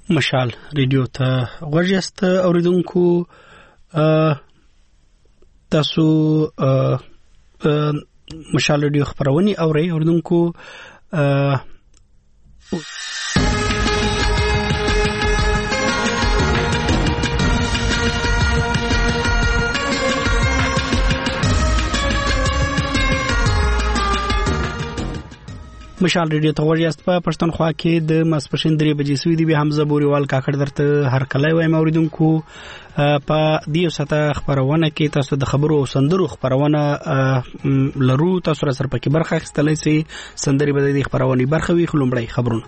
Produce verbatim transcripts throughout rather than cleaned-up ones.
مشال ریډیو ته غوږ یاست اوریدونکو. تاسو مشال ریډیو خبرونه اورئ اوریدونکو. مشال ریډیو ته ورجاست په پښتونخوا کې د ماسپښین درې بجې سوي دی. به حمزه بوريوال کاکړ درته هر کله وایم اوریدونکو. په دې ساته خبرونه کې تاسو د خبرو او سندرو خبرونه لرو. تاسو سره سره پکې برخه اخیستلای شئ. سندري به د خبرونه برخه وي. خلومړی خبرونه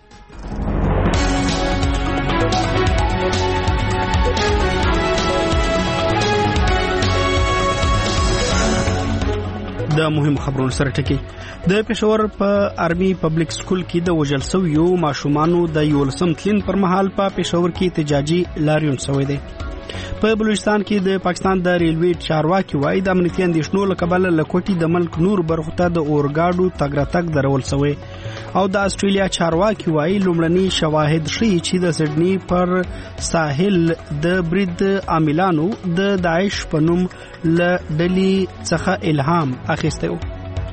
د مهم خبرونو سره ټکی. د پېښور په آرمي پبلک سکول کې د وژل شویو ماشومانو د یولسم تلین پر مهال په پېښور کې احتجاجي لاریون شوی دی. په بلوچستان کې د پاکستان د ریلوی چارواکي وایي د امنیتي اندېښنو له کبله لکوټي د ملک نور برخو ته د اورګاډو تګ راتګ درول شوی. او د استرالیا چارواکي وایي لومړني شواهد ښیي چې د سډني پر ساحل د برید عاملانو د داعش په نوم له ډلې څخه الهام اخیستی و.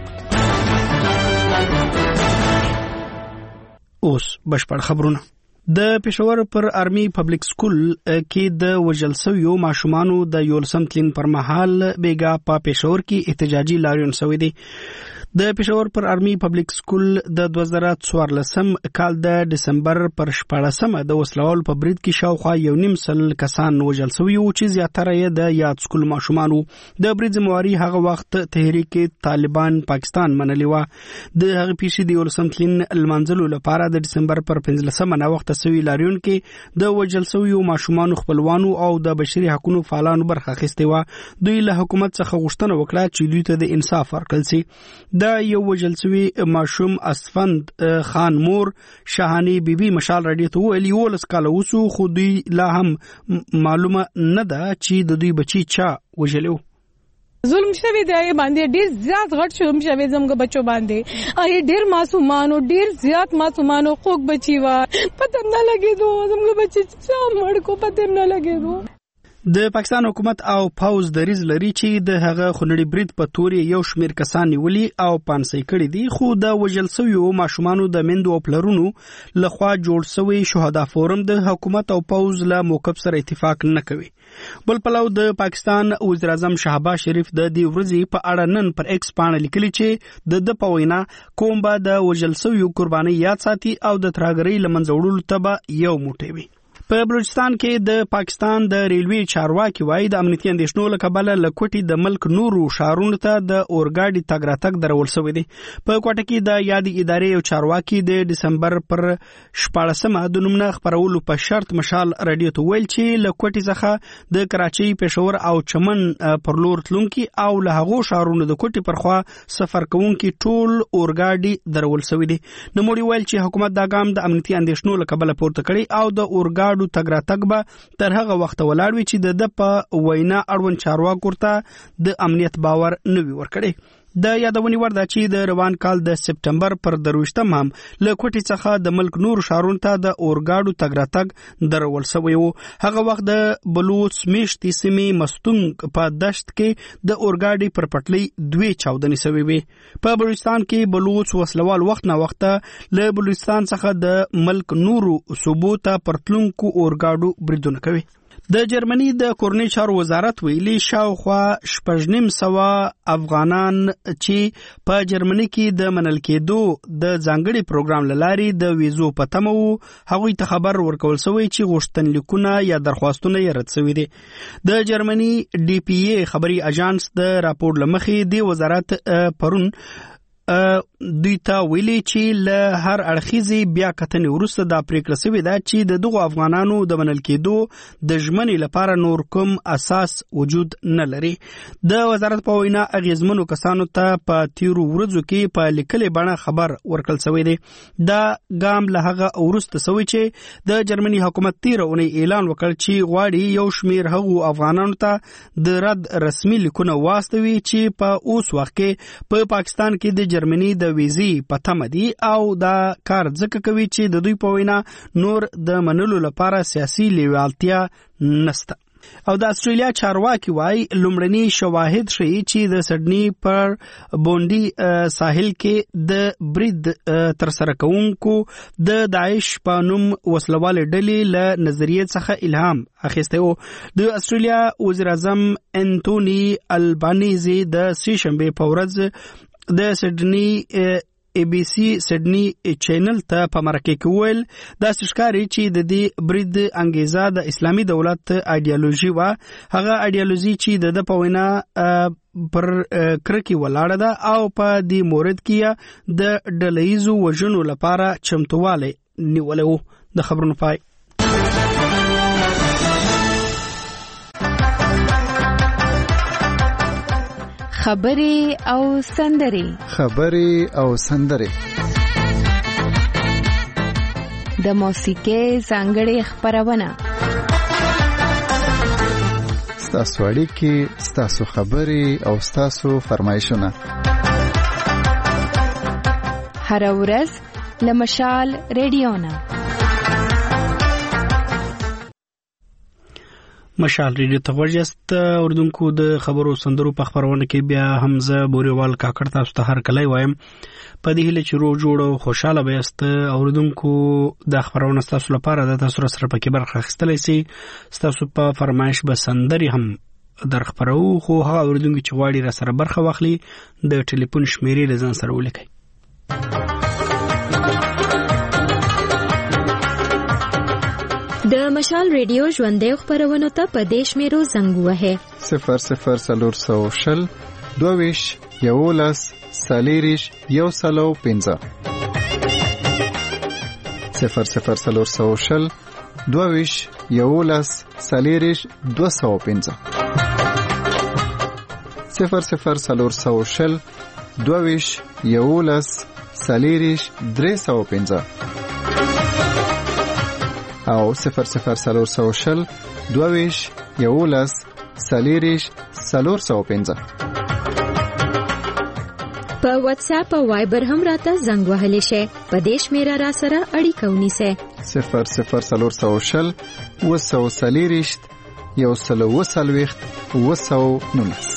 اوس بشپړ خبرونه. د پېښور پر آرمي پبلک سکول کې د وژل شویو ماشومانو د یولسم تلین پر مهال بیګا په پېښور کې احتجاجي لاریون شوی دی. د پېښور پر آرمي پبلک سکول د دوه زره څوارلسم کال د دسمبر پر شپاړسمه د وسلوال په برید کې شاوخوا یو نیم سل کسان وژل شوي وو چې زیاتره یې د یاد سکول ماشومان وو. د برید ذمہواري هغه وخت تحریک طالبان پاکستان منلې وه. د هغې پیښې د یولسم تلین لمانځلو لپاره د دسمبر پر پنځلسمه ناوخته سوي لاریون کې د وژل شویو ماشومانو خپلوانو او د بشري حقوقو فعالانو برخه اخیستې وه. دوی له حکومت څخه غوښتنه وکړه چې دوی ته د انصاف ورکړل شي. دا یو وژل شوی ماشوم اسفند خان مور شاهاني بیبي مشال راډیو ته ویلي ولس کاله وسو خو دوی لا هم معلومه نه ده چې د دوی بچی چا وژلو. ظلم شوی دی باندې ډیر زیات غټ شوم شوی زموږ بچو باندې. اې ډیر معصومانو ډیر زیات معصومانو خوګ بچی وا پته نه لګیدو زموږ بچی څه مړ کو پته نه لګیدو. د پاکستان حکومت او پاوز دریز لري چې د هغه خونړي برید په توري یو شمیر کسان نیولي او پانسۍ کړي دي. خو د وژل شویو ماشومانو د میندو او پلرونو لخوا جوړ شوی شهدا فورم د حکومت او پاوز له موقف سره اتفاق نه کوي. بل پلو د پاکستان وزیر اعظم شهباز شریف د دې ورځې په اړه نن پر ایکس باندې لیکلي چې د د پوینا کوم به د وژل شویو قرباني یاد ساتي او د ترهګرۍ لمنځه وړلو ته به یو موټی وي. په بلوچستان کې د پاکستان د ریلوی چارواکي وایي د امنیتي اندېښنو له کبله لکوټي د ملک نورو ښارونو ته د اورګاډي تګ راتګ درول شوی دی. په کوټه کې د یادې ادارې یو چارواکي د دسمبر پر شپاړسمه د نومونه خبرولو په شرط مشال راډیو ته ویل چې لکوټي څخه د کراچۍ پېښور او چمن پر لور تلونکي او له هغو ښارونو د کوټي پر خوا سفر کوونکي ټول اورګاډي درول شوی دی. نوموړي ویل چې حکومت دا ګام د امنیتي اندېښنو له کبله پورته کړی او د اورګاډي تګ راتګ به تر هغه وخت ولاړ وي چې د په وینا اړوند چارواکو ورته د امنیت باور نه وي ورکړی. د یادونې وړ ده چې د روان کال د سپټمبر پر درویشتم هم له کوټې څخه د ملک نور ښارونو ته د اورګاډو تګ راتګ درول شوی و. هغه وخت د بلوچ میشتې سیمې مستونګ په دشت کې د اورګاډي پر پټلۍ دوې چاودنې شوې وې. په بلوچستان کې بلوچ وسلوال وخت نه وخته له بلوچستان څخه د ملک نورو صوبو ته پر تلونکو اورګاډو بریدونه کوي. د جرمني د کورنۍ چارو وزارت ویلي شاوخوا شپږ نیم سوه افغانان چې په جرمني کې د منل کېدو د ځانګړي پروګرام له لارې د ویزو په تمه وو هغوی ته خبر ورکول شوی چې غوښتنلیکونه یا درخواستونه یې رد شوي دي. د جرمني ډي پی اے خبري اژانس د راپور له مخې د وزارت پرون دوی ته ویلي چې له هر اړخیزې بیا کتنې وروسته دا پریکړه شوې ده چې د دغو افغانانو د منل کېدو د ژمنې لپاره نور کوم اساس وجود نه لري. د وزارت په وینا اغیزمنو کسانو ته په تیرو ورځو کې په لیکلې بڼه خبر ورکړل شوی دی. دا ګام له هغه وروسته شوی چې د جرمني حکومت تیره اونۍ اعلان وکړ چې غواړي یو شمیر هغو افغانانو ته د رد رسمي لیکونه واستوي چې په اوس وخت کې په پاکستان کې د جرمني د ویزي په تمه دي او دا کار ځکه کوي چې د دوی په وینا نور د منلو لپاره سیاسي لیوالتیا نشته. او د استرالیا چارواکي وايي لومړني شواهد ښیي چې د سډني پر بونډي ساحل کې د برید ترسره کوونکو د داعش په نوم وسلوال ډلې له نظریې څخه الهام اخیستی و. د استرالیا وزیر اعظم انټوني البانیزي د سې شنبې په ورځ د سډني ای بی سی سډني چینل ته په مرکه کې ویل دا ښکاري چې د دې برید انګیزه د اسلامي دولت ایډیالوژي و، هغه ایډیالوژي چې د په وینا پر کرکی ولاړه ده او په دې مورد کې د ډلهیزو وژنو لپاره چمتواله نیولې و. د خبرونو پای. خبري او سندري خبري او سندري د موسیقۍ ځانګړې خبرونه ستاسو اړیکې ستاسو خبري او ستاسو فرمایشونه هر ورځ له مشال ریډیو نه مشال ریډیو ته ورجست اردوونکو د خبرو سندرو په خبرونه کې بیا حمزه بوريوال کاکړ تاسو ته هر کله وایم په دې هله چې رو جوړو خوشاله بیاست اردوونکو د خبرونه تاسو لپاره د تاسو سره پکې برخه اخیستلای شي. تاسو په فرمایش به سندري هم در خبرو خو هغه اردوونکو چې غواړي را سره برخه واخلي د ټلیفون شمیرې د ځان سره ولیکي. د مشال ریډیو ژوندې خبرونه ته په دیش میرو زنګ وهه صفر صفر سلور سو شل دوویش یولس سالیریش یو سلو پنځه صفر صفر سلور سو شل دوویش یولس سالیریش دو سو پنځه صفر صفر سلور سو شل دوویش یولس سالیریش درې سو پنځه او صفر صفر سلور سو شل دوویش یولس سالیریش سلور سو پنځه. په واتس اپ او وایبر هم راته زنګ وهلی شي. په دیش میرا را سره اړیکه ونیسه صفر صفر سلور سو شل وسو سالیریش یو سلو وسلويخت وسو نونس.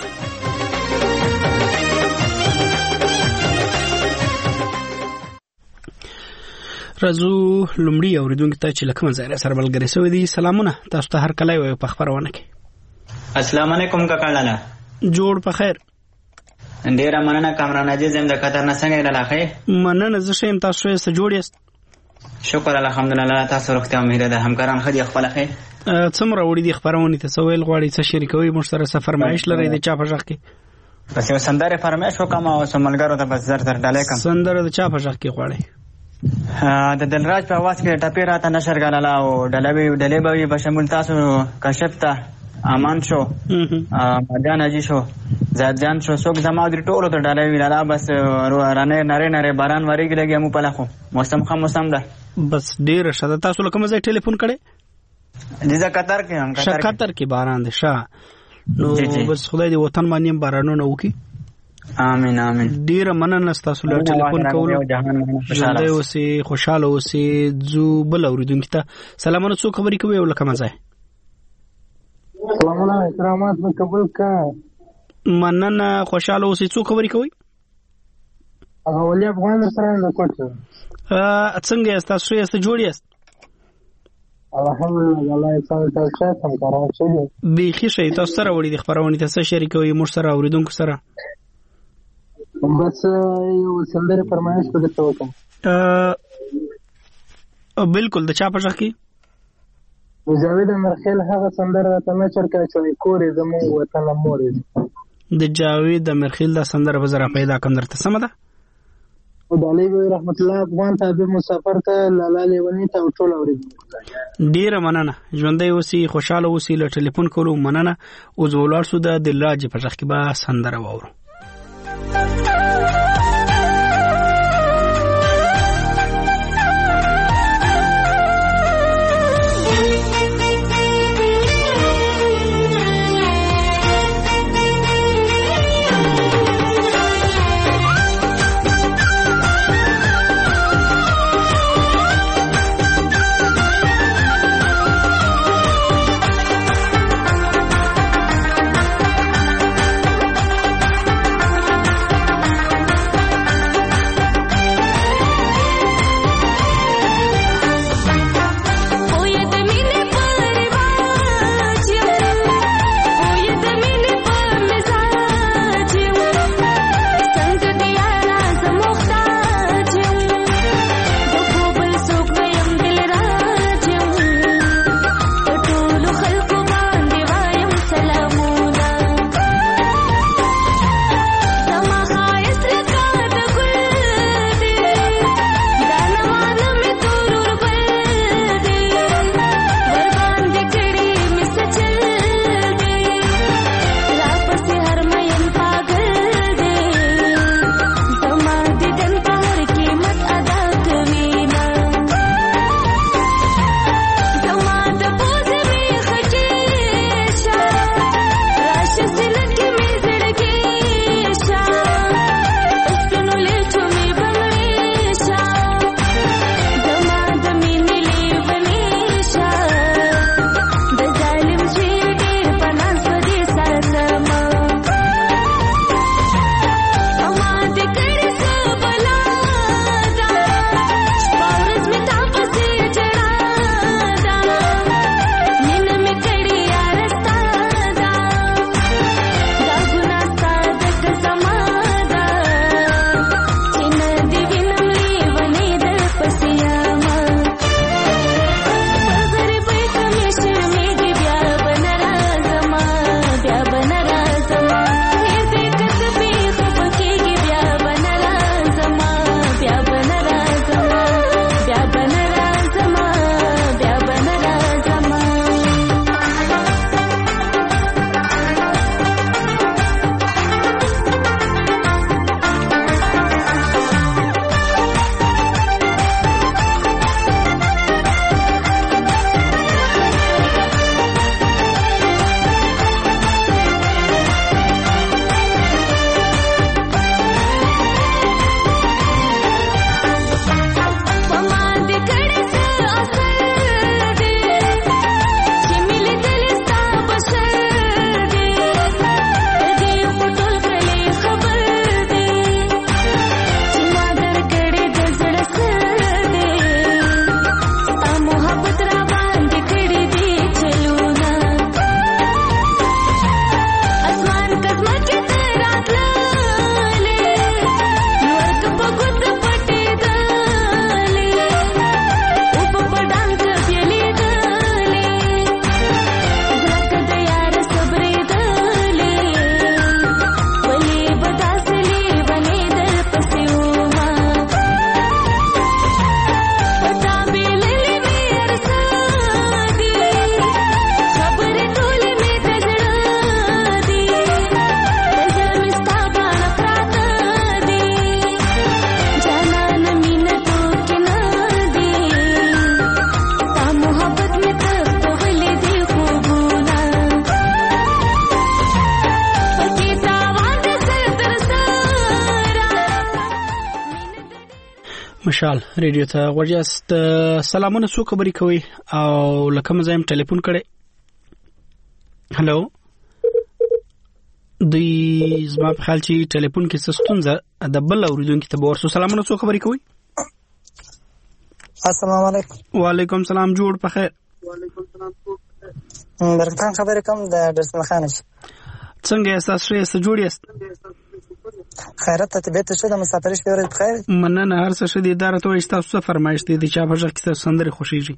رازو لمړی اوریدونکو ته چې لکه مزه سره ملګری سوي دي سلامونه تاسو ته هر کله یو په خبرونه کې. السلام علیکم کاکا لالا جوړ په خیر. ډیره مننه کامران عزیز زم د قطر نه څنګه رالاخې مننه زه شیم تاسو یې سره جوړ یاست. شکر الحمدلله تاسو روغتیا امید ده همکاران خدي خپل خې څومره وړي دي خبرونه ته سوال غواړي څه شریکوي مش سره سفر معاش لري د چا په ځخ کې پس یو سندره فرمایش وکم او سملګرو ته بس زر تر ډالې کم سندره د چا په ځخ کې غواړي د دلراج په आवाज کې ټپی راته نشر غلاله او ډلوي ډلې به په شمول تاسو کشف ته امان شو مجان اجي شو زاد جان شو څوک زما د ټولو ته ډلوي لاله بس رانه نره نره باران وریږي لګي مو په لاخو موسم خام موسم ده بس ډیر شته تاسو لکه مزه ټلیفون کړي دیزا قطر کې هم قطر قطر کې باران دي شاه نو بس خدای دې وطن باندې بارانونه وکي امين امين ډیر مننه تاسو له ټلیفون کولو خوشاله اوسئ خوشاله اوسئ زو بل اوریدونکو ته سلامونه څو خبرې کوي ولکه مزه سلامونه احترامات مې قبول کا مننه خوشاله اوسئ څو خبرې کوي هغه ولې افغان سره نه کوټه ا څنګه است تاسو یې ست جوړ یاست الحمدلله الله تعالی تاسو ته کارو شي به خشه تاسو سره وړي د خبرونه ته شریکوي مر سره اوریدونکو سره بس یو سندره فرمایش په دې وکم ا بالکل د چا په ځخ کې جاوید مرخیل هغه سندره ته نشر کړی چې کورې زمو وطن مورې د جاوید مرخیل د سندره وزره پیدا کوم درته سم ده او د علی رحمت الله افغان ته مسافر ته لاله لیونی ته ټول اوري ډیر مننه ژوندۍ اوسئ خوشاله اوسئ له ټلیفون کولو مننه او زولار سو د دلراج په ځخ کې به سندره وورو مشال ریډیو ته ورجاست. سلامونه، څو خبرې کوي او لکه مزایم ټلیفون کړي؟ هلو، دوی زما په خیال چې ټلیفون کې څه ستونزه د بل اوریدونکو ته ورسو. سلامونه، څو خبرې کوي؟ السلام علیکم. وعلیکم السلام، جوړ په خیر. وعلیکم السلام. درته خبرې کوم د درسمه خانه. څنګه احساس شې؟ څه جوړ یاست؟ خیرت ته طبیعت شه د مسافرې شپې ورځ بخیر. مننه، هر څه شه دي. اداره ته تاسو څه فرمایش دي چې په ځکه کې سندري خوشيږي؟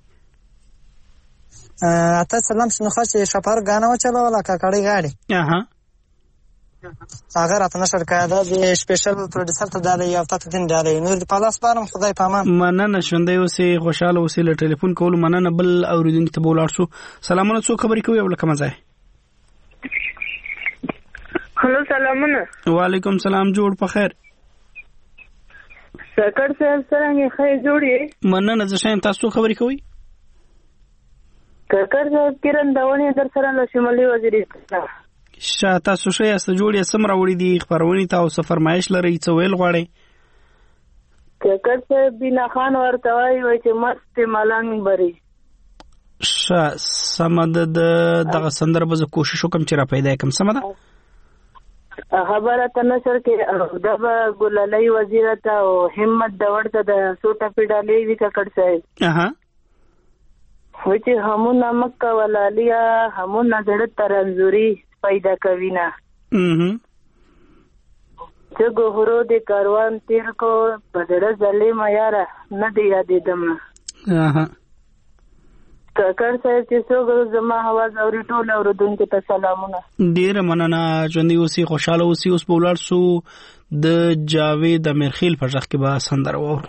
اته سلام شنو خاصه شپار غانا و چلو ولا کاکړی غاړي. اها هغه راته نشر کړه د سپیشل پروډوسر ته دالې یو تاسو دین دالې نور په لاس بارم خدای پامان. مننه، شوندې اوسې خوشاله اوسې له ټلیفون کول. مننه. بل اوریدونکو ته بولار شو. سلامونه، څو خبرې کوي او لکه مزه؟ هلو، سلامونه. وعلیکم السلام، جوړ په خیر. سکر صاحب څنګه خیر جوړې؟ مننه، زه شایم. تاسو خبرې کوي؟ سکر صاحب کرن داونی در سره له شمالي وزیرستان. شاه تاسو شې است جوړې سم راوړې دي خبرونی ته او فرمایش لري څه ویل غواړي؟ سکر صاحب بنا خان ورته وایي چې مست ملنګ بری. شاه سمد د دغه سندره به کوشش وکم چې را پیدا کم. سمده خبره ته نشر کې دغه ګلالي وزیرته او همت د ورته د سوټه پیډالې وی ککړ صاحب. اها وچه همونه مکه ولالیا همونه زړه ترنزوري پیدا کوي نه. اها چې ګورو د کاروان تیر کو بدره ظالم یاره نه دی یادې دم. اها ککړ صاحب چې څوک زما आवाज اوري ټول اوردونکو ته سلامونه. ډیر مننه، ژوندۍ اوسې، خوشاله اوسې. اوس په ولر سو د جاوید امرخیل په ځخ کې به سندره وورو.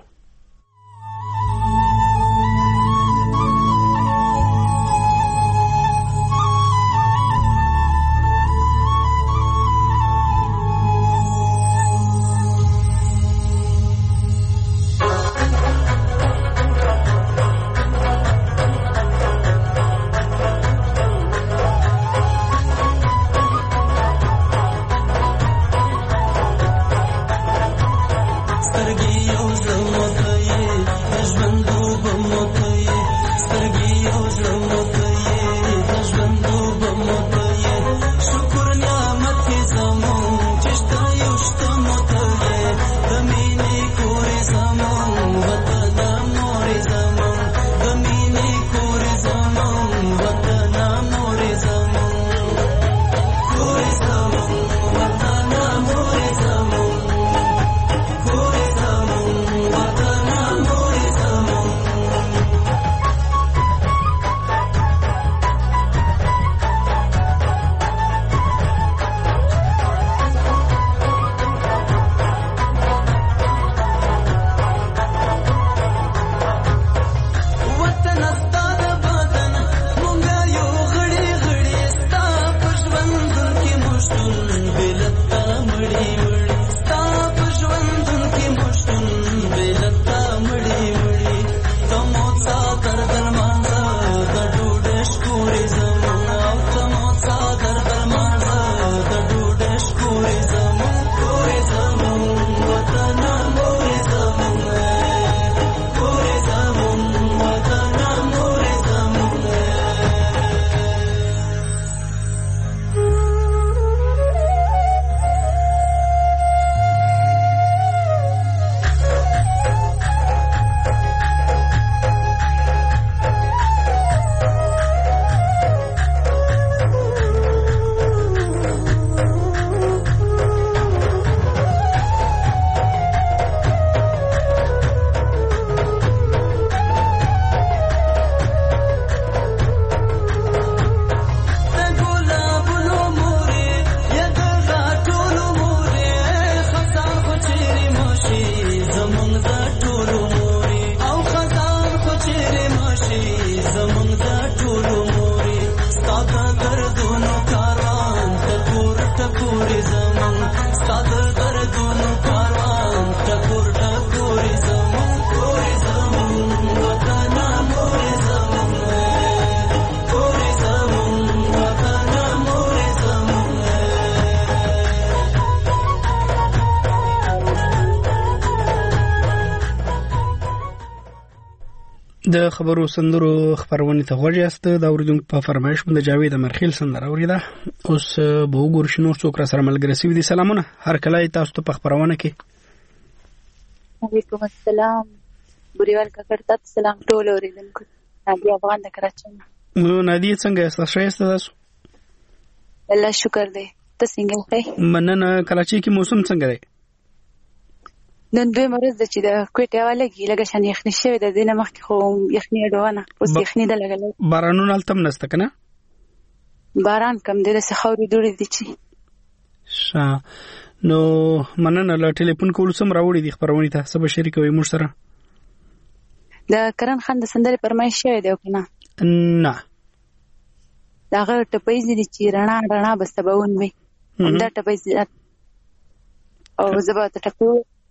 د خبرو سندرو خبرونه ته غوږ یاست. دا اوریدونکو په فرمایش باندې جاوید مرخیل سندره اوریده. اوس به وګورئ چې نور څوک را سره ملګری شوي دي. سلامونه هر کله تاسو ته په خبرونه کې. وعلیکم السلام بریوال کاکړ ته سلام ټول اوریدونکو. نادي افغان د کراچۍ. نو نادي څنګه یاست؟ ښه یاست تاسو؟ الله شکر دی. ته څنګه یې؟ مننه. کراچۍ کې موسم څنګه دی؟ نن دوی مرز د چې د کوټه والګي لګه شان یخني شوی د دینه مخکې خو یخني ډوانه اوس یخني د لګل. بارانونه التم نسته کنه؟ باران کم دی د سخاوري دوړي دي چې. ښه نو مننه. له ټلیفون کول سم راوړي دي خبرونه ته سبا شریکوي موږ سره. د کرن خان د سندرې پرمایش شوی دی کنه؟ نه داغه ټپایز دي چې رڼا رڼا بسبون وي دا ټپایز او زبا ته ټکو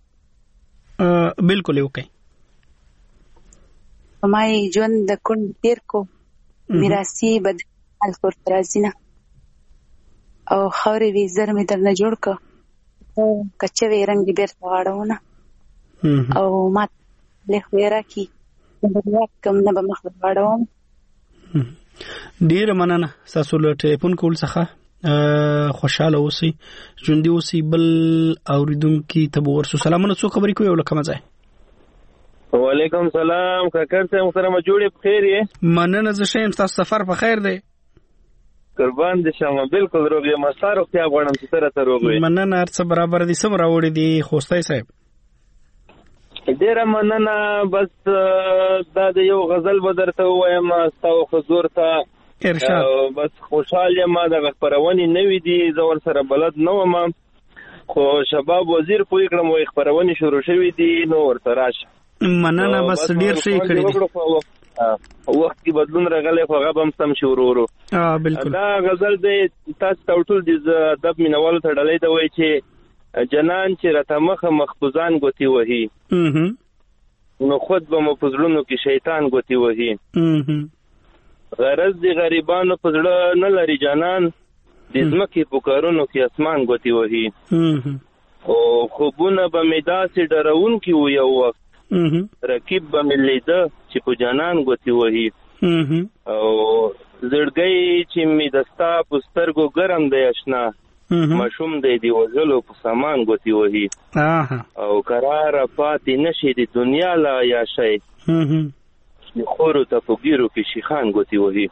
بالکل یو کوي. مای ژوند د کون تیر کو میراثي بد الکور ترازینه او خوري وی زر می درنه جوړ کو کچې وی رنگ دی بیرته واړونه او ما له ویرا کی د کوم نه به مخ واړوم. ډیر مننه تاسو له ټلیفون کول څخه. خوشاله اوسئ ژوندي اوسئ. بل اوریدونکي ته به ورسو. سلامونه څو خبرې کوي او لکه مزه. وعلیکم سلام کاکړ صاحب محترمه جوړې په خیر یې؟ مننه زه ښه یم. ستاسو سفر په خیر دی؟ قربان دې شم بالکل روغ یم. ستا روغتیا غواړم چې ته راته روغ وې. مننه. هر څه برابر دي. څه راوړي دي خوستی صاحب؟ ډېره مننه. بس دا د یو غزل به درته ووایم ستا و حضور ته ارشاد. بس خوشحال یم. دغه خپرونې نوې دي زه ورسره بلد نه وم خو شباب وزیر پوه کړم وایي خپرونې شروع شوي دي نو ورته راشه. مننه. بس ډېر ښه یې کړي دي. وخت کې بدلون راغلی خو هغه به هم سم شي ورو ورو. بالکل. دا غزل دی تاسو ته ټول د ادب مینوالو ته ډالۍ ته وایي چې جنان چې راته مخه مخبوزان ګوتې وهي نو خود به مو په زړونو کې شیطان ګوتې وهي. غرض دی غریبانو په زړه نه لري جانان د ځمکې په کارونو کې اسمان ګوتې وهي. او خوبونه به مې داسې ډروونکي وو یو وخت رقیب به مې لیده چې په جانان ګوتې وهي. او زړګی چې مې د ستا په سترګو ګرم دی اشنا ماشوم دی د وژلو په سامان ګوتې وهي. او قراره پاتې نشي د دنیا لا یا شی خورو ته په ګیرو کې شیخان ګوتې وهي.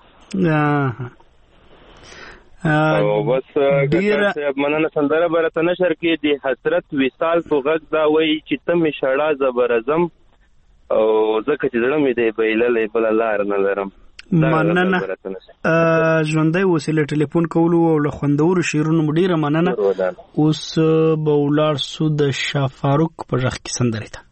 او بس ګټه مننه. سندره به راته نشر کې د حسرت وصال په غږ دا وایي چې ته مې شړه زه به راځم او ځکه چې زړه مې دی بایللی بله لار نه لرم. مننه. ژوندی اوسئ. له ټلیفون کولو او له خوندورو شعرونو مو ډېره مننه. اوس به ولاړ سو د شاه فاروق په غږ کې سندرې ته.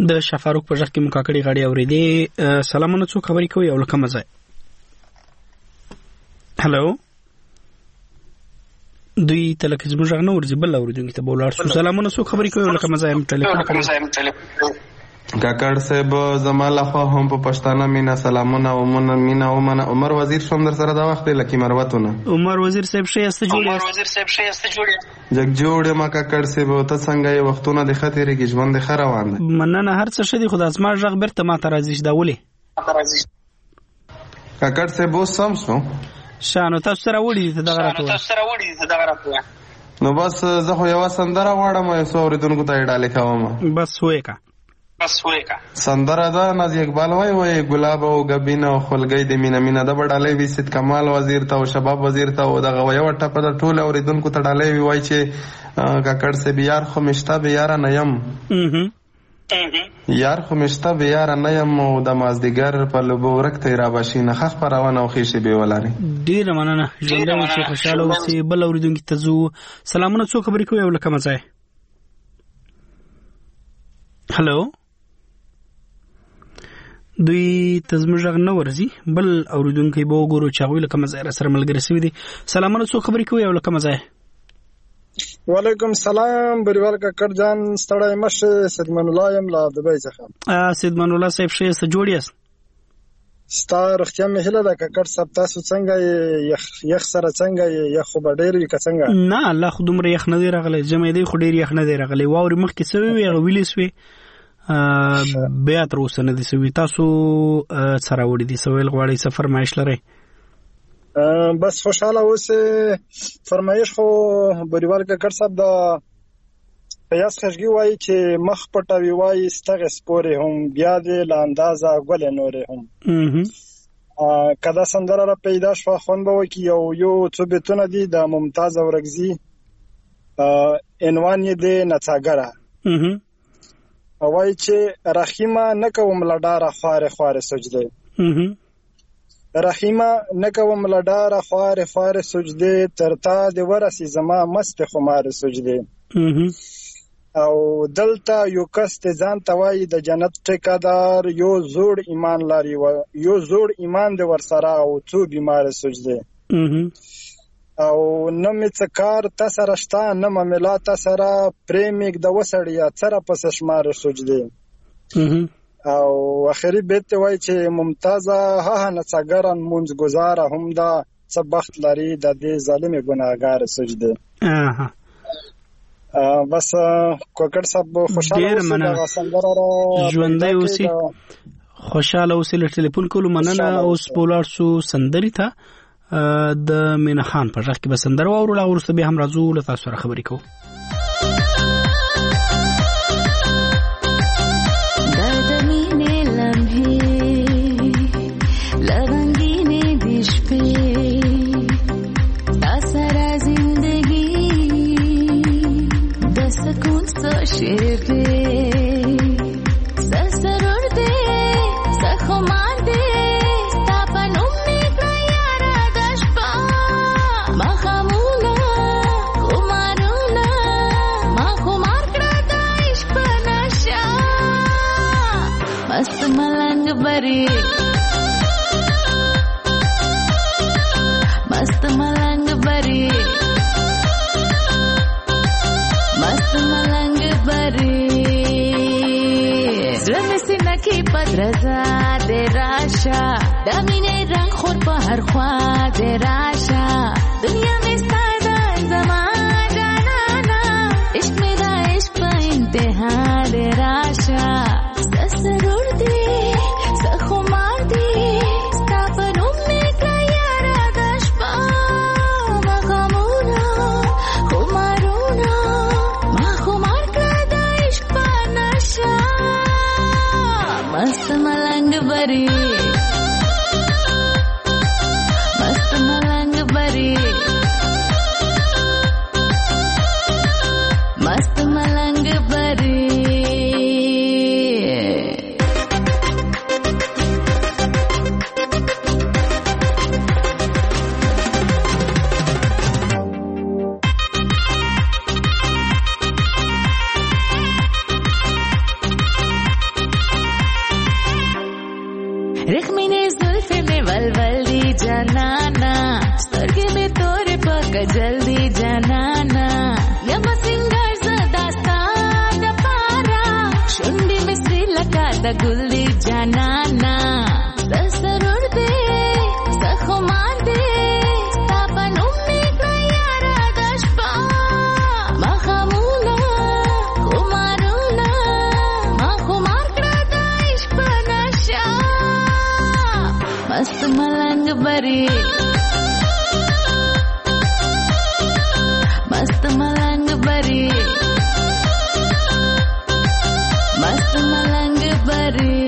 د شفاروق په ځخ کې مکاکړي غاړي اورېدې. سلامونه، څو خبرې کوي او لکه مزه. هلو دوی تلک زموږ غ نه ورځي بل اورېدونکي ته بولاړ شو. سلامونه، څو خبرې کوي او لکه مزه هم ټلیفون کړی. کاکړ صاحب زما لخوا هم په پښتانه مینا سلامونه او مون مینا او من عمر وزیر شوم در سره دا وخت لکه مروتونه. عمر وزیر صاحب شي است جوړه. عمر وزیر صاحب شي است جوړه. جګ جوړه ما کاکړ صاحب ته څنګه یې وختونه د خطرې کې ژوند خره روان دي. مننه هر څه شدي خدای اسما ژغ برته ما ته راځي دا ولي. کاکړ صاحب سم شو. شانو تاسو سره وړي ته دغه راته. تاسو سره وړي ته دغه راته. نو بس زه خو یو سندره واړم یو څو اوریدونکو ته ډالې کوم. بس وې کا. بس وې کا. سندره ده نازي اقبال وای وای ګلاب او غبین او خلګي د مینا مینا د بډالې وی سید کمال وزیر ته او شباب وزیر ته او دغه یو ټپ د ټول اوریدونکو ته ډالې وای چې کاکړ سے بیار خو مشتا بیار نه يم. یار خو مشتا بیار نه يم او د مازدیګر په لوبو ورکته را بشي نه خخ پروانه او خيشي به ولاري. ډیر مننه ژوند چې خوشاله اوسې. بل اوریدونکو ته زو سلامونه، څو خبرې کوي او لکه مزه. هلو دوی تزمجغ نه ورزي بل اوریدونکو به وګورو چې هغه لکه مزه سره ملګری سوي دي. سلامونه، څو خبرې کوي او لکه مزه. وعلیکم سلام بریوال کاکړ جان ستړی مشه. سیدمن الله یم لا دبی څخه. ا سیدمن الله صاحب شي څه جوړ یاست؟ ستا رختیا مې هله د کاکړ صاحب تاسو څنګه یخ یخ سره څنګه یخ خو ډېر یې څنګه؟ نه الله خو دومره یخ نه دی راغلی. جمع دی خو ډېر یخ نه دی راغلی. واوري مخکې سوي وي هغه ویلې سوي بیا تر اوسه نه دي سوي. تاسو سره وړي دي سویل غواړئ څه فرمایش لرئ؟ بس خوشاله اوسه. فرمایش خو بریوال کاکړ صاحب د پیاس خشګي وایي چې مخ پټوي وایي ستغه سپورې هم بیا دې لاندازه ګل نورې هم. کدا سندره را پیدا شو خون به وکی یو یو څو بیتونه دي د ممتاز اورګزي عنوان یې د نڅاګره وایي چې رحیمه نکوم لډاره خواره خواره سجده. رحیمه نکوم لډاره خواره خواره سجده تر تا د ورسي زما مست خمار سجده. او دلته یو کس ته ځان توای د جنت ټیکادار یو زوړ ایمان لري یو زوړ ایمان د ورسره او څو بیمار سجده. او نمې څکار تاسو رښتا نه مملا تاسو را پریمیک د وسړیا سره پس شمار سجده. او اخري بیت وای چې ممتازه ها نه څګران مونږ گزاره هم دا څه بخت لري د دې ظالم ګناهګار سجده. اها بس کوکړ صاحب خوشاله اوسئ ژوندۍ اوسئ خوشاله اوسئ. له ټلیفون کولو مننه. اوس بولار سو سندري ته د مینا خان په ځخ کې به سندر واورو لا ورسته به هم راځو له تاسو سره خبرې کوو. شیرده سسرور ده سخمار ده تاپنوم میگه یارا دشپا ما خمونا خمارونا ما خمار کرده عشق نشا مست ملنگ بری مست ملنگ بری مست ملنگ زلمه سینه کی پدرزا ده راشا دامینه رنگ خور په هر خوا ده راشا دنیا مستاده زمان جانانا عشق می دا عشق په انتها ده راشا سسرور دی سخمار دی ستا په نوم می کړه یاره د شپه مخامونه خمارونه ما خمار کړه د عشق په نشه مست ملنگ بری مست ملنگ بری مست ملنگ بری رخمینه زلف میں ولول دی جانانا سترګې مې تورې په کجل دی جانانا یم سنگار زداستا د پارا شونډې مې سری لکه د ګل دی جانانا د سرور دی سخمان دی ستا په نوم مې کړه یاره د شپه ماښامونه خمارونه ما خمار کړه د عشق په نشه مست ملنګ بری مست ملنګ بری مست ملنګ بری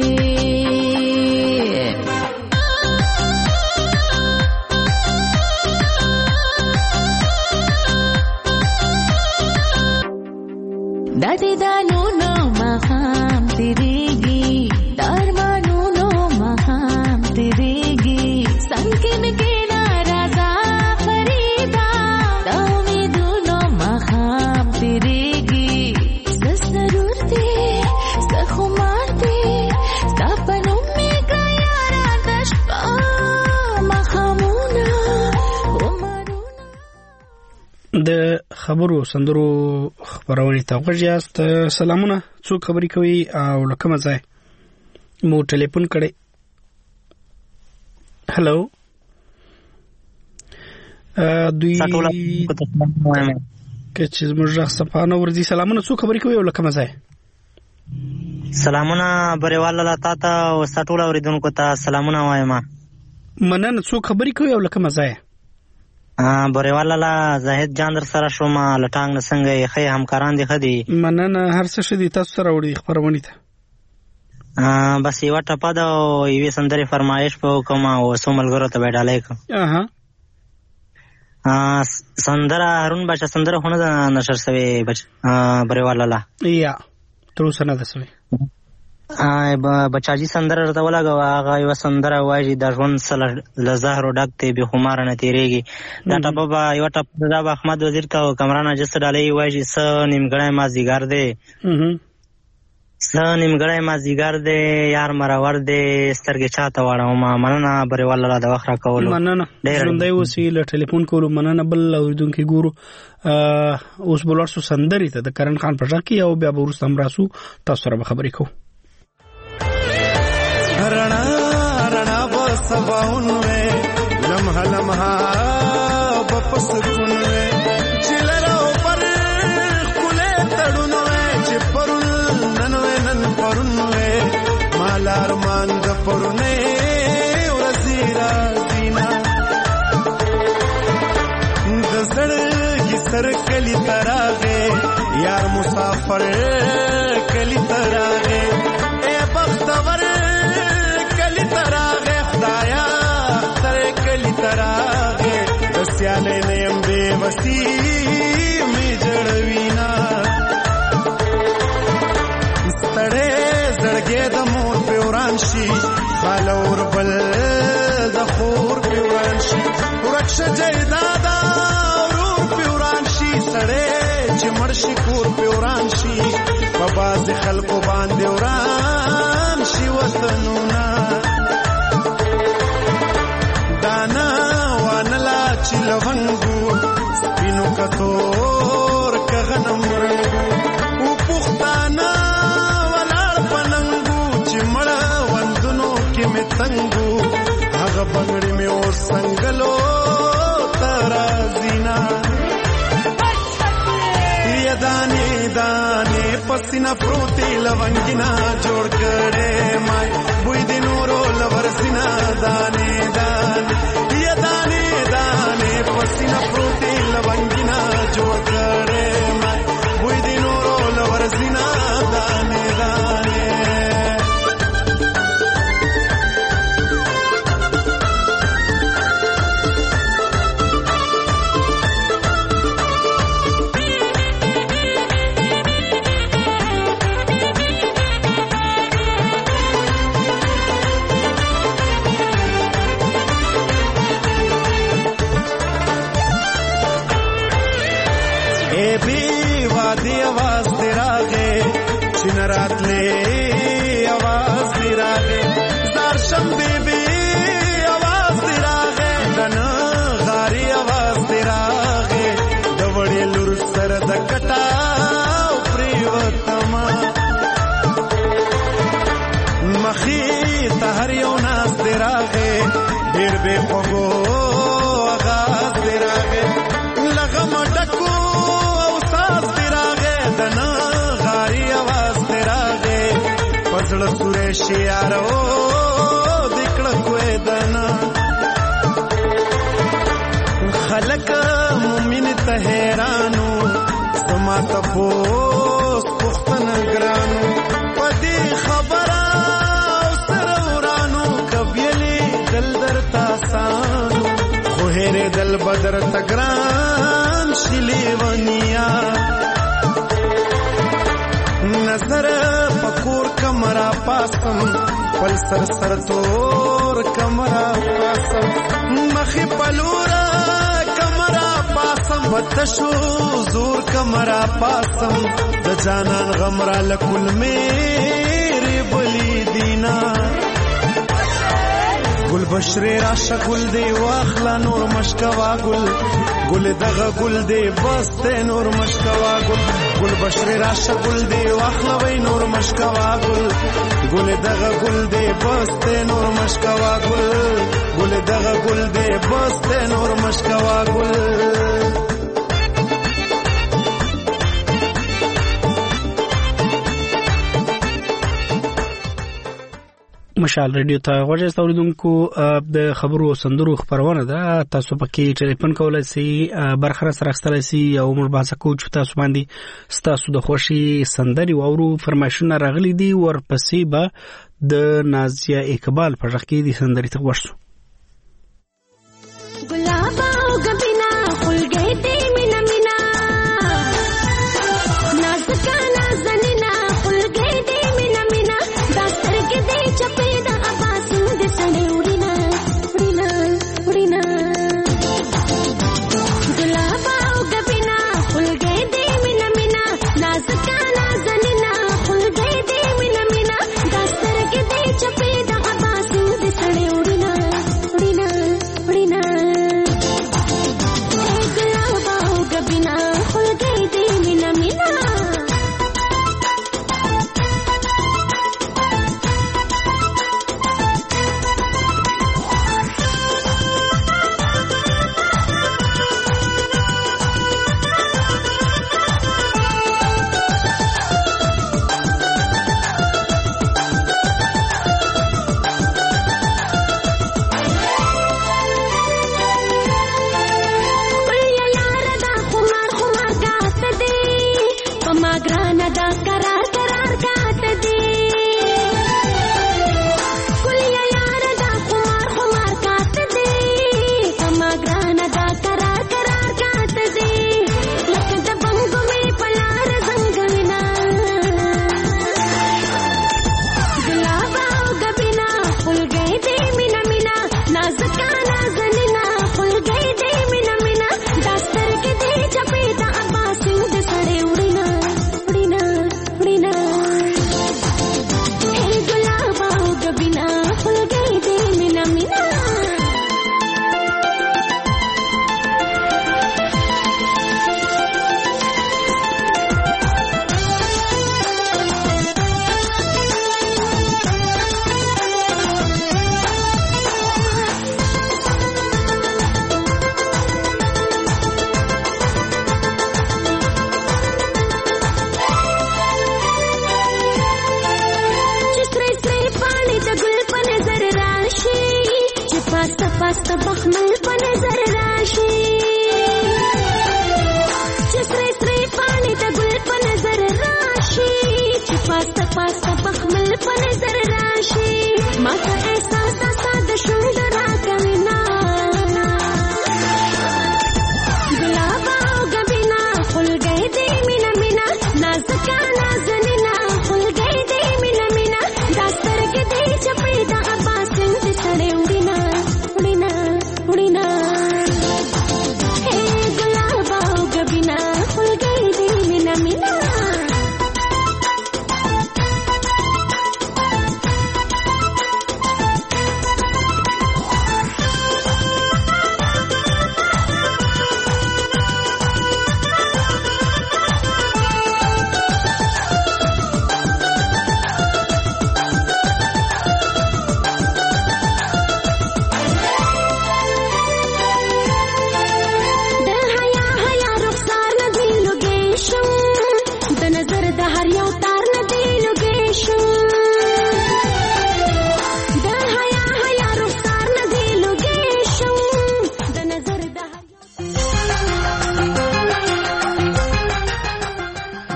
دادی دانو نو مخام تیریگی دارمانو نو مخام تیریگی سنکن کے نارازا فریدا دامیدو نو مخام تیریگی سسرور دی سخمار دی ساپنو میں گیارا دشپا مخامونا د خبرو سندرو خبرونه ته غوښیاست. سلامونه، څوک خبرې کوي او لکه مزه مو ټلیفون کړي؟ هلو دوی که چې زموږ غږ صفانه ورځي. سلامونه، څوک خبرې کوي او لکه مزه؟ سلامونه بریواله لا تا ته او سټول اوریدونکو ته سلامونه وایم. مننه، څوک خبرې کوي او لکه مزه؟ بریواله لا زاهد جان در سره شوم لټانګ نه څنګه یې خې همکاران دي خدي. مننه، هر څه شدي تاسو سره وړي خبرونه ته. بس یو ټپه دا یوې سندري فرمایش په کوم او سوملګرو ته وډالای کو. اها سندره هارون بچا سندره خونه نشر سوي بچ بریواله لا یا تر سنه ده سوي بچاجي سندره ورته ولګو. هغه یو سندره وایي د ژوند سره لزهرو ډک ته به خمار نه تیریږي. دا ټپه به یو ټپه د احمد وزیر ته کمران اجس ډالۍ وایي س نیمګړی مازیګر دی س نیمګړی مازیګر دی یار مرور دی سترګې چاته واړم. مننه بریواله لا د وخت را کولو. مننه، ژوندۍ اوسې له ټلیفون کولو مننه. بل اوریدونکي ګورو اوس بولارسو سندري ته د کرن خان په ځکه او بیا به ورسته مراسو تاسو سره خبرې کوو. رڼا رڼا و سباون وې لمحه لمحه په سکون وې چلرو پر کله تړون وې چې پرون نن وې نن پرون وې مال ارمان د پرونه ورزيرا دینا د زړګي سر کلی تراغه یار مسافر کلی تراغه اے بختور سیاله نیم بے وسی می جړوینا ستړې زړګې د مور په وران شي خالور بل د خور په وران شي ورکش جیدادا ورور په وران شي ستړې چې مرشي کور په وران شي په باز خلکو باندې وران شي وطنونه دانا چلوانگو سپینو کتور که غنم رنگو او پختانا ولار پننگو چی مڑا وندنو کی می تنگو آغا بنگڑی می اور سنگلو ترازینا یا دانی دانی پسینا پروتی لونگینا جوڑ کرے مائی بوی دی نورو لورسینا دانی دانی یا دانی دانی پسینا پروتی لونگینا جوڑ کرے مائی بوی دی نورو لورسینا دانی دانی راغې ډېر بې خوږو آغاز دې راغې لغه مډکو او ساز دې راغې د نه غاري اواز دې راغې په زړه سورې شیارو دې کړه کوې د نه خلک مومن ته حیرانو زما تپوس پختن ګرانو په دې خبره او سره ورانو کبیلې دل درته آسانو خو هېرې دل بدر تګران شلې ونیا نظر پکور کمرا پاسم پل سر سر تور کمرا پاسم مخی پلورا کمرا پاسم بتشو زور کمرا پاسم د جانان غمرا لکل میری بلی دینا گل بشری راشه گل دی واخلا نور مشکوا گل گل دغه گل دی بسته نور مشکوا گل گل بشری راشه گل دی واخلا وی نور مشکوا گل گل دغه گل دی بسته نور مشکوا گل گل دغه گل دی بسته نور مشکوا گل مشال ریډیو ته غوږی اوریدونکو د خبرو سندرو خبرونه ده تاسو پکې ټلیفون کولای شئ برخه سره اخیستلای شئ او موږ به څه کوو چې تاسو باندې ستاسو د خوښي سندري واورو فرمایشونه راغلي دي ورپسې به د نازیه اقبال په ځخ کې دي سندري ته ورسو ګلاب او غبینا خل گئے دې مینا مینا نازکا نازنینا خل گئے دې مینا مینا داستر کې دې چپې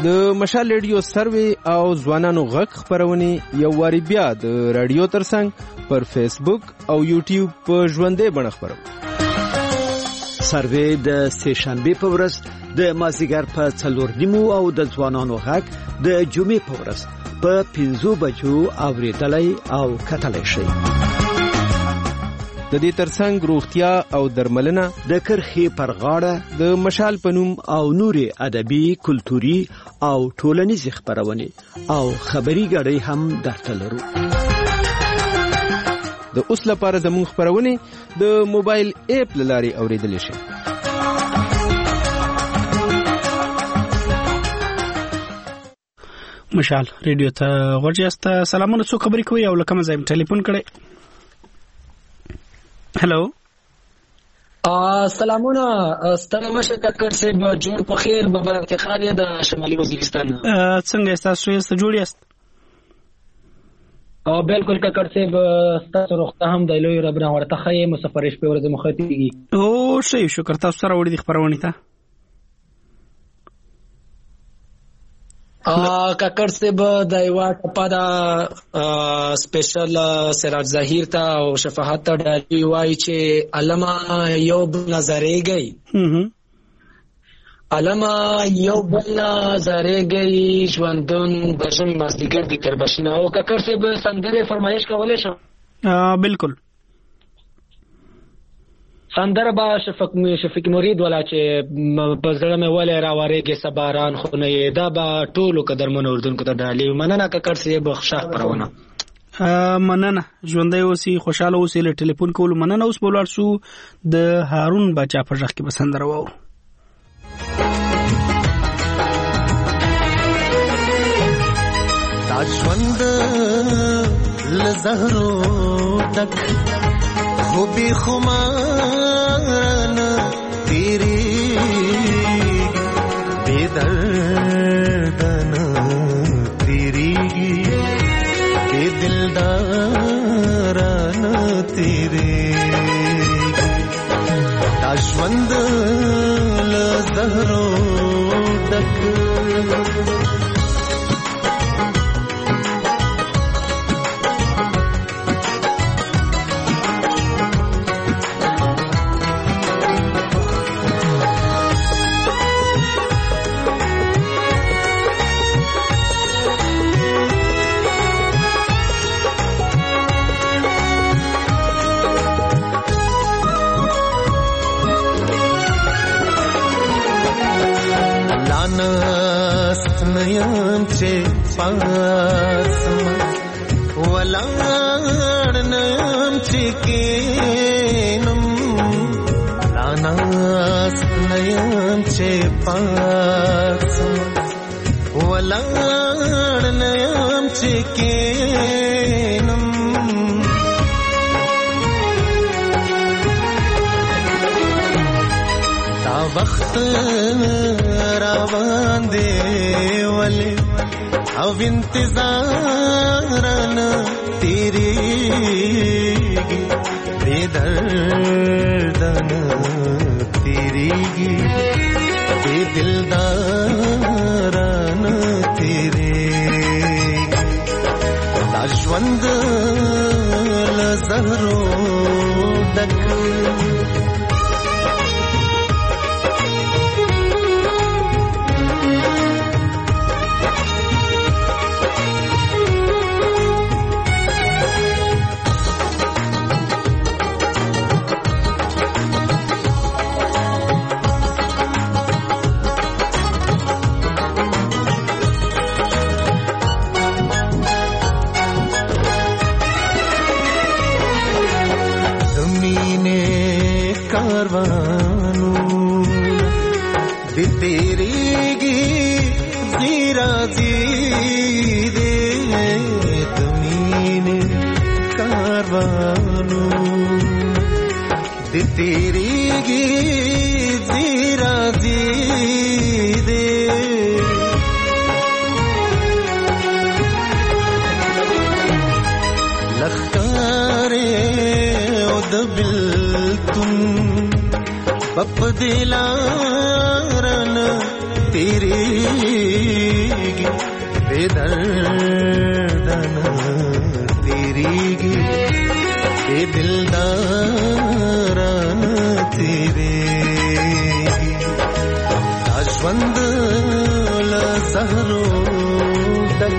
د مشال ریډیو سروي او ځوانانو غږ خبرونه یو واری بیا د رادیو ترڅنګ پر فیسبوک او یوټیوب په ژوندې بڼه خبرو. سروي د سه شنبه په ورځ د مازیګر په څلور نیمو او د ځوانانو غږ د جمعې په ورځ په پنځو بجو اوریدلای او کتلای شي. د دې ترڅنګ روغتیا او درملنه د کرخي پر غاړه د مشال پنوم او نوري ادبي کلتوري او ټولنیز خبرونه او خبري غړي هم درته لرو. د اوس لپاره زموږ خبرونه د موبایل اپ لاري اوریدل شي. مشال ریډیو ته ورجسته سلامونه، څو خبرې کوي او لکه مزایم ټلیفون کړي. هلو سلامونه، ستاسو مشه ککړ سه جوړ په خیر مبارک خان د شمالي وزیرستان. څنګه تاسو یې جوړ یاست؟ او بالکل ککړ سه تاسو روغته هم د لوی رب نه ورته خې مسافر شپه ورځ مخاطبي. او شي شکر، تاسو سره وړي د خبرونه ته. ا ککړ سه به د یو ټپا دا سپیشل سراج ظاهر ته او شفاعت ته ډالي وای چې علما یو نظرې گئی علما یو بل نظرې گئی ژوندون بشن مازدیګر د کربشنه. او ککړ سه به سندره فرمایش کولای شو. ا بالکل سندره با شفق شفق مرید ولا چې بزړه مې ولې راوړېږي سباران خو نه دا با ټولو قدرمن اردوونکو ته ډالي. مننه ککړ سه بخښه پرونه. مننه، ژوندۍ اوسې، خوشاله اوسې. له ټلیفون کولو مننه. اوس بولار شو د هارون بچا په ځخ کې بسندره وو. دا ژوند لزهرو دک خوبی خمارن تیری بیدردن تیری بی دلدارن تیری داشوند لزهرو دک نیم چه پاسما ولار نیم چه کینم لاناس نیم چه پاسما ولار نیم چه کینم تا وقت روان دی ولی او انتظارن تیریگی بی دردن تیریگی بی دلدارن تیریگی دا ژوند لزهرو دک تیریگی زیرا زیدے لخکارے او دبل تم بپ دلارن تیریږي بے درد نه تیریږي بے دلدار نه تیریږي دا ژوند له زهرو ډک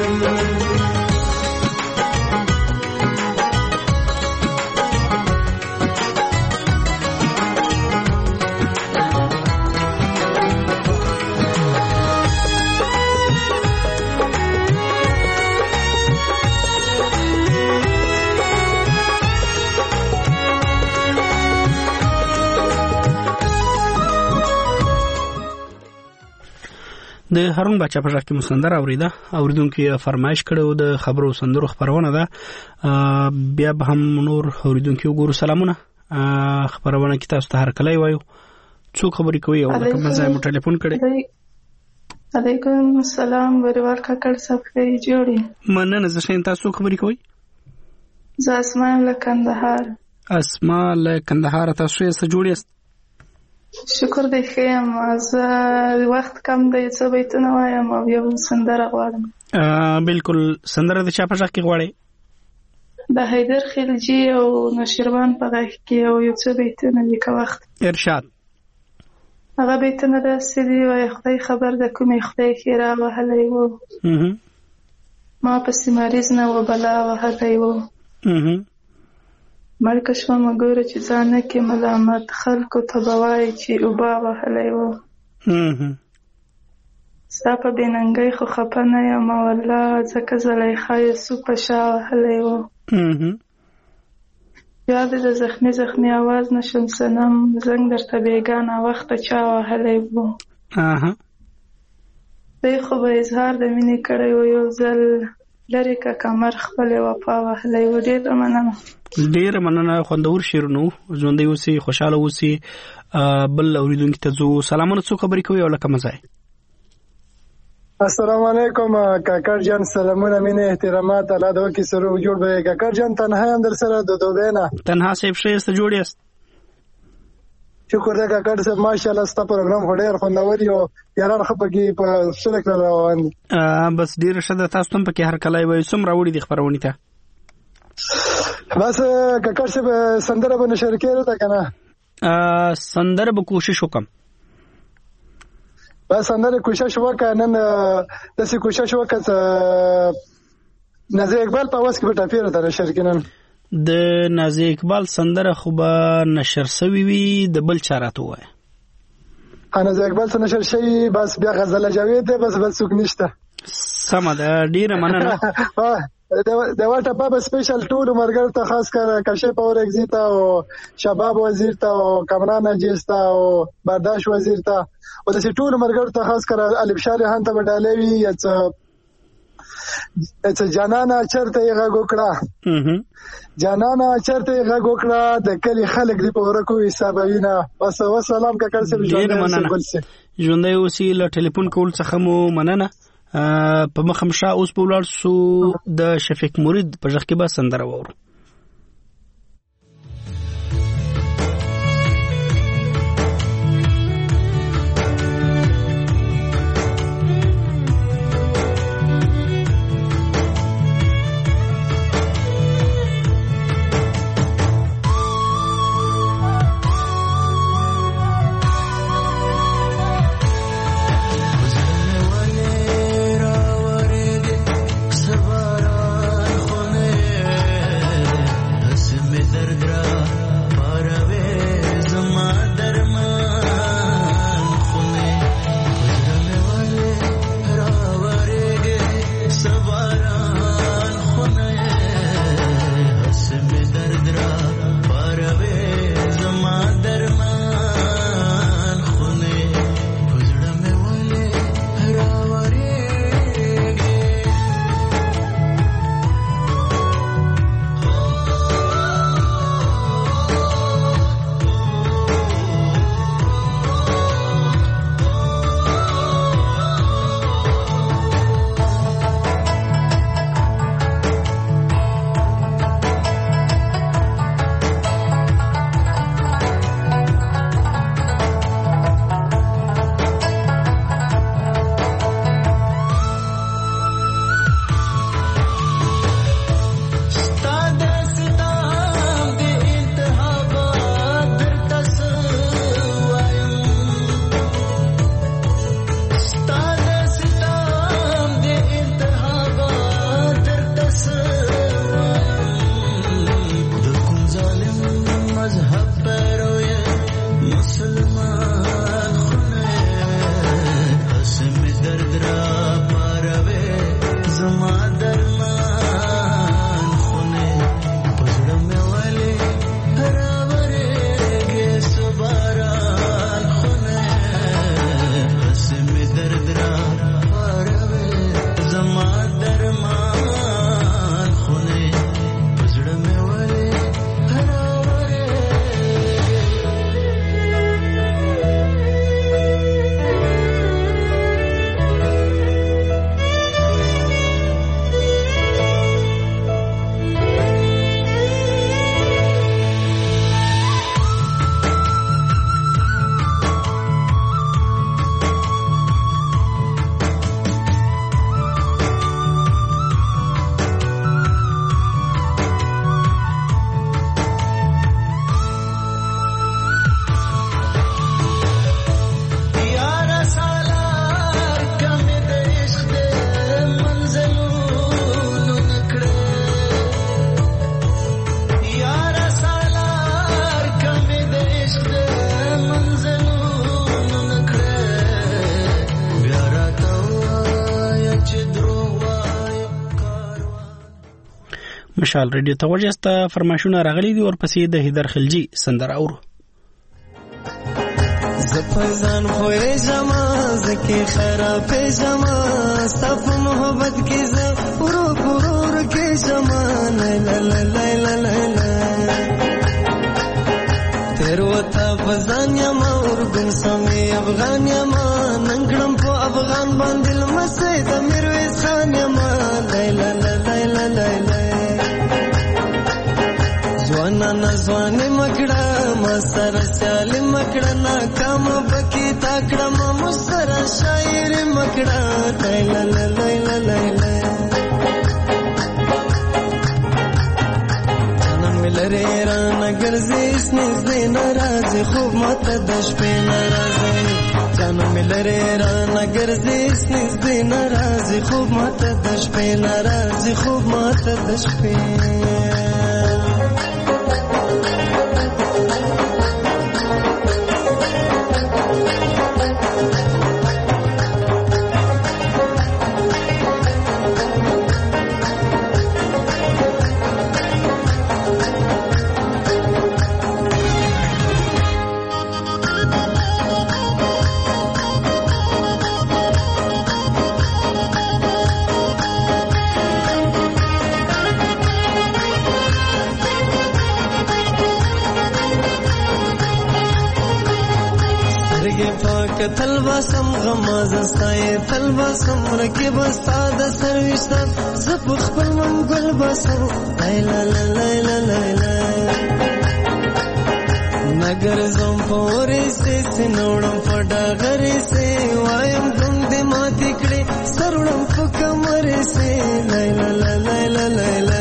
د هارون بچا په ځکه مسندر اوریدا اوریدونکو فرمایش کړو د خبرو سندرو خبرونه ده بیا به هم نور اوریدونکو ګورو سلامونه خبرونه کی تاسو ته هر کله وایو څو خبرې کوي او کوم ځای مو ټلیفون کړي علیکم السلام ورور کاکړ صفای جوړي مننه زه شین تاسو خبرې کوي زه اسماء له کندهار اسماء له کندهار تاسو یې څه جوړی شکر دې خیم زه وخت کم دی څه بیتونه وایم او یو سندره غواړم بالکل سندره د چا په ځکه غواړي د حیدر خلجی او نشیروان په غږ کې او یو څه بیتونه لیکه وخت ارشاد هغه بیتونه د سړي وای خدای خبر د کومې خدای خیره وهلی وو ما پسې مریض نه و بلا وهلی وو ملکه شوه مګوره چې ځان نه کې ملامت خلکو ته به وایي چې اوبه وهلی وو ستا په بېننګۍ خو خفه نه یم والله ځکه زلیخا یوسف په شا وهلی وو یا دې د زخمي زخمي آواز نشم صنم زنګ درته بېګانه وخته چا وهلی وو دی خو به اظهار د مینې کړی و یو ځل لرې که کمر خپلې وفا وهلی و ډېره مننه ډېره مننه خوندور شعرونه ژوندی اوسئ خوشحاله اوسئ بل اورېدونکي ته ځو سلامونه څو خبرې کوي او له کومه ځای السلام علیکم کاکړ جان سلامونه مینه احترامات الله دې وکړي سره جوړ به کاکړ جان تنها هم در سره د دوبه نه تنها صاحب ښه جوړ یاست شکر دې کاکړ صاحب ماشاءالله ستاسو پروګرام ډېر خوندور یو یاران خپګي په سره کړه روان بس ډېر ښه تاسو هم پکې هر کله وي سم راوړي د خبرونه ته بس کاکړ صاحب سندره به نشر کړو تا کنه سندره به کوشش وکم بس سندره کوشش وکړه نن داسې کوشش وکړه نازي اقبال په واس کې به ټاپیر ته نشر کینن د نازي اقبال سندره خو به نشر سوي وي د بل چارته وای نازي اقبال څنګه نشر شي بس بیا غزل جاوید ده بس بل څوک نشته سم ده ډیره مننه د واټه په سپیشل ټول مرګر ته خاص کر کشف اور ایگزیتا او شباب وزیر ته او کامران اجستا او برداشت وزیر ته او د ټول مرګر ته خاص کر الف شاری هان ته بدالوي یڅ یڅ جانانا چرته یې غوکړه جانانا چرته یې غوکړه د کلی خلک دی په ورکو حسابوینه بس والسلام کاکړ صاحب ژوندۍ اوسئ له ټلیفون کول څخه مو مننه په مخمشا اوس په ولر سو د شفیق مرید په ځخ کې به سندره وورو مشال ریډیو ته وجسته فرمایشونه راغلي دي ورپسې د هیدر خلجی سندره اورو زپزان خوې جما زکه خراب جما صف محبت کی ز پرو پرور کې جما لا لا لا لا لا تیرو تا فزان یما ورګن سمي افغان یما ننګړم په افغان باندې لمسه د میرویس خان یما لا لا لا لا لا زوانا نزوانه مکړه ما سره سالم مکړه نا کام بکی تاکړه ما مسره شاعر مکړه لا لا لا لا لا جانان ملره را نګر زیس نږدې ناراض خوب ماته د شپې ناراض جانان ملره را نګر زیس نږدې ناراض خوب ماته د شپې ناراض خوب ماته د شپې تلوا سم غماز استای تلوا سم رکب استاد سرويشتا زپ خپل منګل باسو لا لا لا لا لا نګر زم پورې سي سنوړم پډا غري سي وایم دم دې ماتې کړې سرړم په کمرې سي لا لا لا لا لا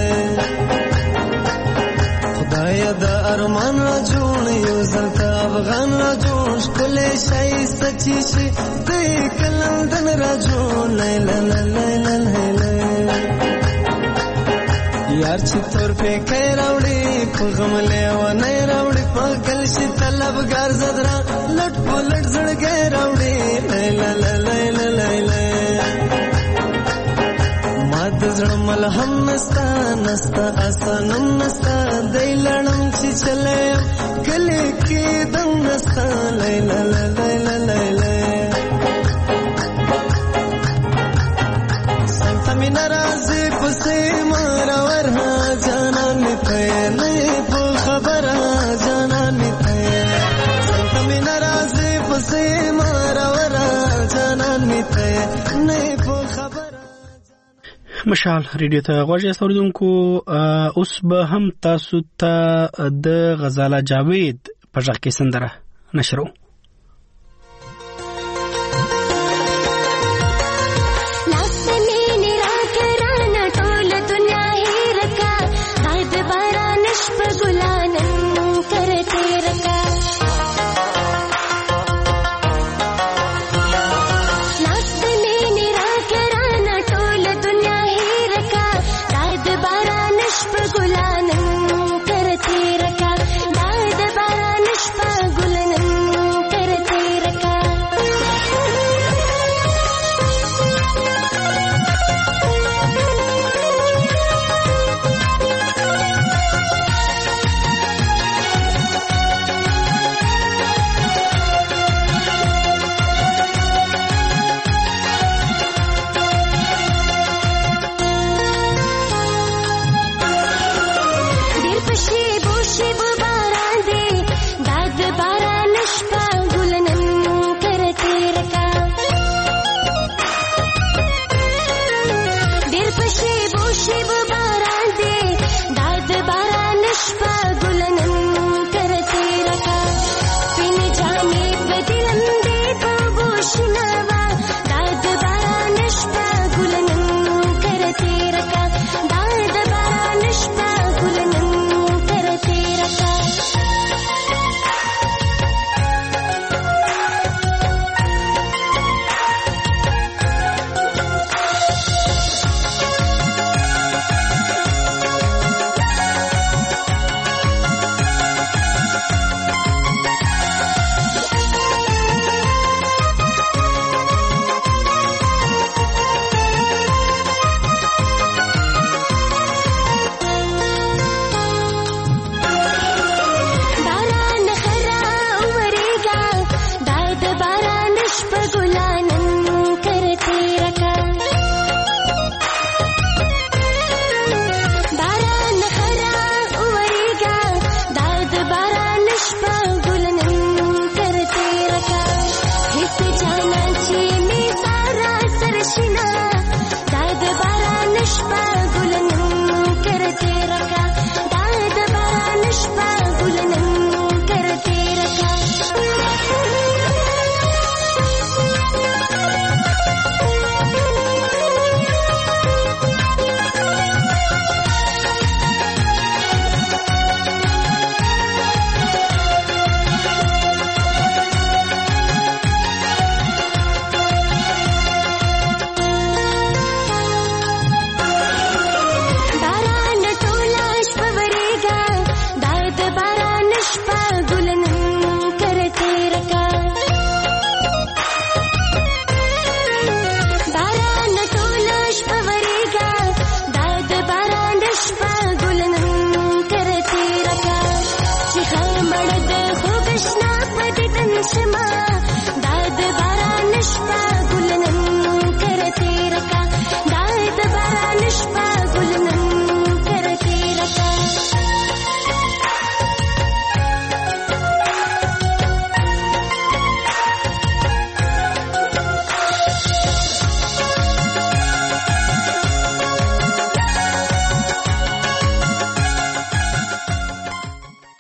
خدای دا ارمان را جوړ یو زلتا افغان را جوړ کله شای سچي شي دې کلندن را جوړ لا لا لا لا لا یار چې تور په کې راوړي په غم له و نه راوړي په گل شي طلبګار زدرا لټ په لټ زړګي راوړي لا لا لا لا لا ماد زړه ملهم نستا نستا اسانم نستا دای لړم چې چلے کله کې دم نستا لا لا لا لا لا سنت می ناراضي پسې مارا ورها جانا نته نه په خبره جانا نته سنت می ناراضي پسې مارا ورها جانا نته نه په خبره مشال ریډیو ته غوږی اوریدونکو اوس به هم تاسو ته د غزاله جاوید په ځکه سندره نشرو